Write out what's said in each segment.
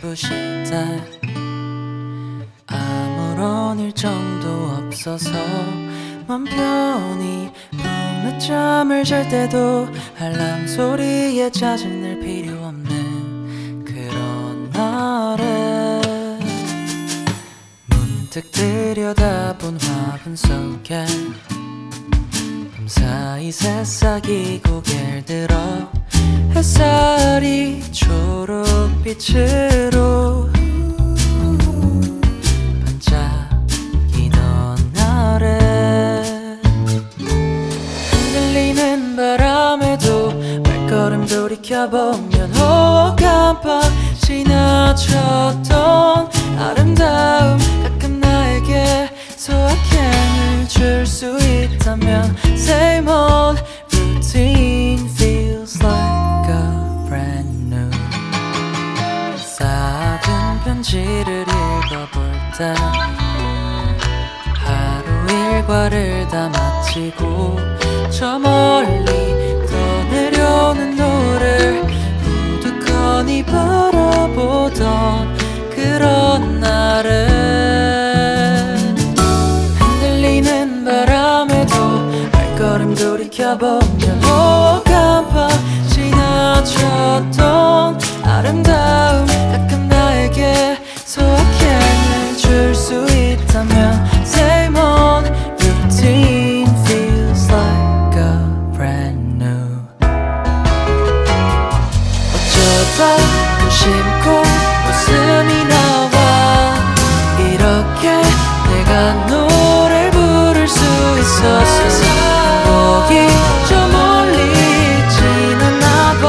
눈부시다. 아무런 일정도 없어서 맘 편히 늦잠을 잘 때도 알람 소리에 짜증낼 필요 없는 그런 날에 문득 들여다본 화분 속에 밤사이 새싹이 고개를 들어 햇살이 초록빛으로 반짝이던 날에 흔들리는 바람에도 발걸음 돌이켜보면 깜빡 지나쳤던 아름다움 가끔 나에게 소확행을 줄 수 있다면 Same old routine feels like a brand new. 쌓아둔 편지를 읽어볼 때 하루 일과를 다 마치고 저 멀리 떠내려오는 노를 우두커니 바라보던 그런 날은 흔들리는 바람에도 발걸음 돌이켜보면 깜빡 지나쳤던 아름다움 가끔 나에게 소확행을 줄 수 있다면 Same old routine feels like a brand new. 어쩌다 무심코 웃음이 나와 이렇게 내가 노래를 부를 수 있었어. 거기 저 멀리 있진 않나 봐.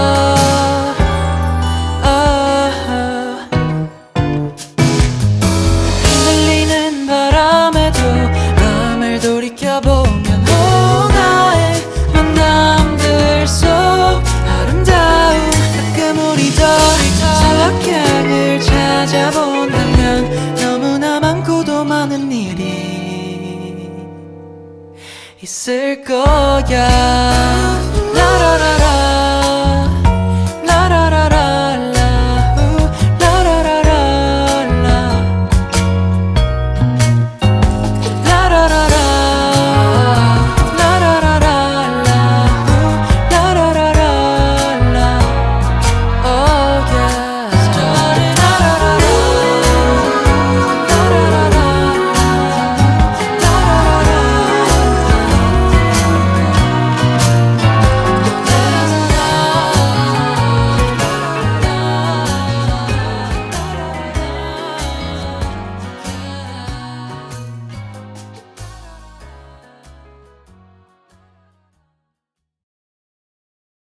흔들리는 바람에도 마음을 돌이켜보면 나의 만남들 속 아름다움 가끔 우리 더 소확행을 찾아본다면 너무나 많고도 많은 일이 있을 거야.